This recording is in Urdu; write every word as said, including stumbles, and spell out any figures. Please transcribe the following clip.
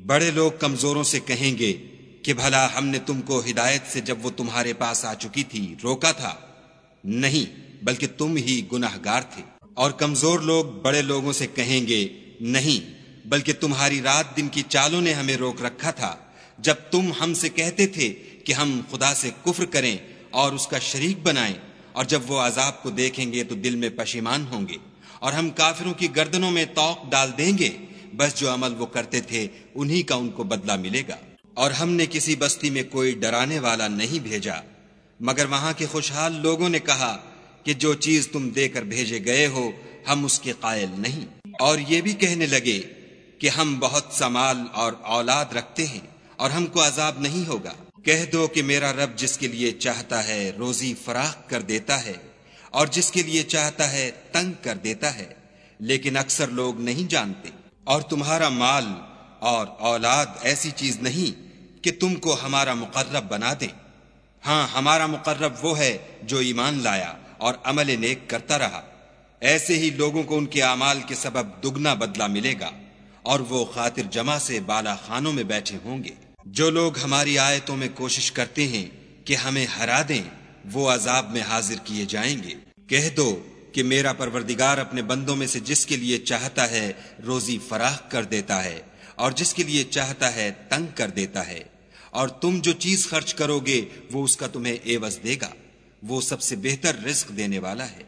بڑے لوگ کمزوروں سے کہیں گے کہ بھلا ہم نے تم کو ہدایت سے جب وہ تمہارے پاس آ چکی تھی روکا تھا؟ نہیں، بلکہ تم ہی گناہگار تھے۔ اور کمزور لوگ بڑے لوگوں سے کہیں گے نہیں، بلکہ تمہاری رات دن کی چالوں نے ہمیں روک رکھا تھا، جب تم ہم سے کہتے تھے کہ ہم خدا سے کفر کریں اور اس کا شریک بنائیں، اور جب وہ عذاب کو دیکھیں گے تو دل میں پشیمان ہوں گے، اور ہم کافروں کی گردنوں میں طوق ڈال دیں گے، بس جو عمل وہ کرتے تھے انہی کا ان کو بدلہ ملے گا۔ اور ہم نے کسی بستی میں کوئی ڈرانے والا نہیں بھیجا مگر وہاں کے خوشحال لوگوں نے کہا کہ جو چیز تم دے کر بھیجے گئے ہو ہم اس کے قائل نہیں، اور یہ بھی کہنے لگے کہ ہم بہت سا مال اور اولاد رکھتے ہیں اور ہم کو عذاب نہیں ہوگا۔ کہہ دو کہ میرا رب جس کے لیے چاہتا ہے روزی فراخ کر دیتا ہے اور جس کے لیے چاہتا ہے تنگ کر دیتا ہے، لیکن اکثر لوگ نہیں جانتے۔ اور تمہارا مال اور اولاد ایسی چیز نہیں کہ تم کو ہمارا مقرب بنا دیں، ہاں ہمارا مقرب وہ ہے جو ایمان لایا اور عمل نیک کرتا رہا، ایسے ہی لوگوں کو ان کے اعمال کے سبب دگنا بدلہ ملے گا، اور وہ خاطر جمع سے بالا خانوں میں بیٹھے ہوں گے۔ جو لوگ ہماری آیتوں میں کوشش کرتے ہیں کہ ہمیں ہرا دیں وہ عذاب میں حاضر کیے جائیں گے۔ کہہ دو کہ میرا پروردگار اپنے بندوں میں سے جس کے لیے چاہتا ہے روزی فراخ کر دیتا ہے اور جس کے لیے چاہتا ہے تنگ کر دیتا ہے، اور تم جو چیز خرچ کرو گے وہ اس کا تمہیں عوض دے گا، وہ سب سے بہتر رزق دینے والا ہے۔